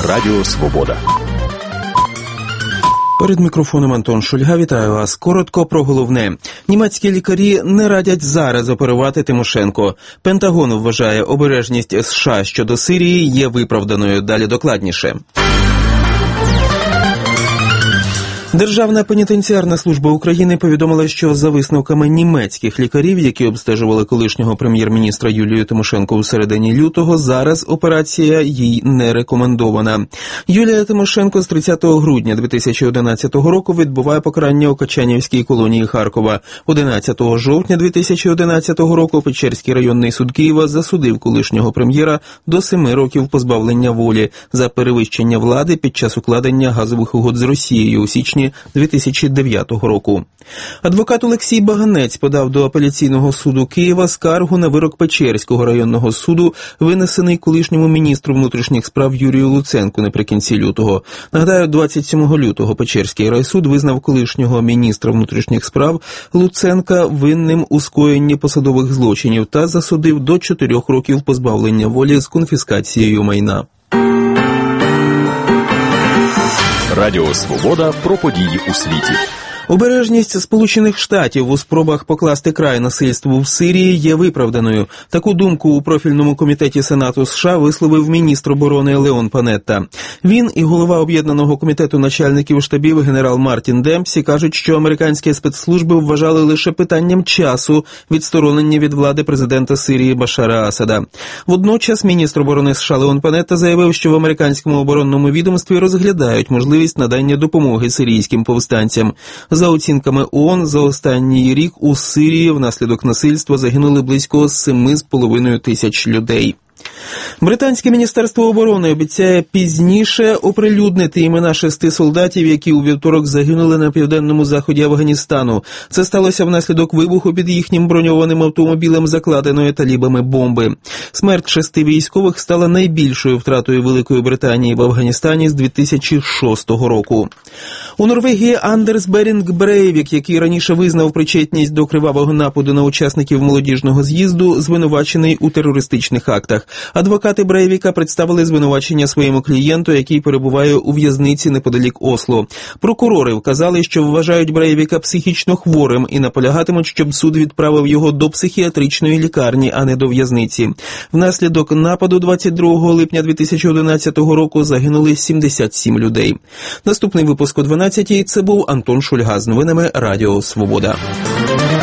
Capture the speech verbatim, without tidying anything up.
Радіо Свобода. Перед мікрофоном Антон Шульга. Вітаю вас. Коротко про головне. Німецькі лікарі не радять зараз оперувати Тимошенко. Пентагон вважає, обережність США щодо Сирії є виправданою. Далі докладніше. Державна пенітенціарна служба України повідомила, що за висновками німецьких лікарів, які обстежували колишнього прем'єр-міністра Юлію Тимошенко у середині лютого, зараз операція їй не рекомендована. Юлія Тимошенко з тридцятого грудня дві тисячі одинадцятого року відбуває покарання у Качанівській колонії Харкова. одинадцятого жовтня дві тисячі одинадцятого року Печерський районний суд Києва засудив колишнього прем'єра до семи років позбавлення волі за перевищення влади під час укладення газових угод з Росією у січні дві тисячі дев'ятого року. Адвокат Олексій Баганець подав до апеляційного суду Києва скаргу на вирок Печерського районного суду, винесений колишньому міністру внутрішніх справ Юрію Луценку наприкінці лютого. Нагадаю, двадцять сьомого лютого Печерський райсуд визнав колишнього міністра внутрішніх справ Луценка винним у скоєнні посадових злочинів та засудив до чотирьох років позбавлення волі з конфіскацією майна. Радіо Свобода про події у світі. Обережність Сполучених Штатів у спробах покласти край насильству в Сирії є виправданою. Таку думку у профільному комітеті Сенату США висловив міністр оборони Леон Панетта. Він і голова об'єднаного комітету начальників штабів генерал Мартін Демпсі кажуть, що американські спецслужби вважали лише питанням часу відсторонення від влади президента Сирії Башара Асада. Водночас міністр оборони США Леон Панетта заявив, що в американському оборонному відомстві розглядають можливість надання допомоги сирійським повстанцям. За оцінками ООН, за останній рік у Сирії внаслідок насильства загинули близько семи з половиною тисяч людей. Британське міністерство оборони обіцяє пізніше оприлюднити імена шести солдатів, які у вівторок загинули на південному заході Афганістану. Це сталося внаслідок вибуху під їхнім броньованим автомобілем, закладеної талібами бомби. Смерть шести військових стала найбільшою втратою Великої Британії в Афганістані з дві тисячі шостого року. У Норвегії Андерс Берінг Брейвік, який раніше визнав причетність до кривавого нападу на учасників молодіжного з'їзду, звинувачений у терористичних актах. Адвокати Брейвіка представили звинувачення своєму клієнту, який перебуває у в'язниці неподалік Осло. Прокурори вказали, що вважають Брейвіка психічно хворим і наполягатимуть, щоб суд відправив його до психіатричної лікарні, а не до в'язниці. Внаслідок нападу двадцять другого липня дві тисячі одинадцятого року загинули сімдесят сім людей. Наступний випуск о дванадцятій. Це був Антон Шульга з новинами Радіо Свобода.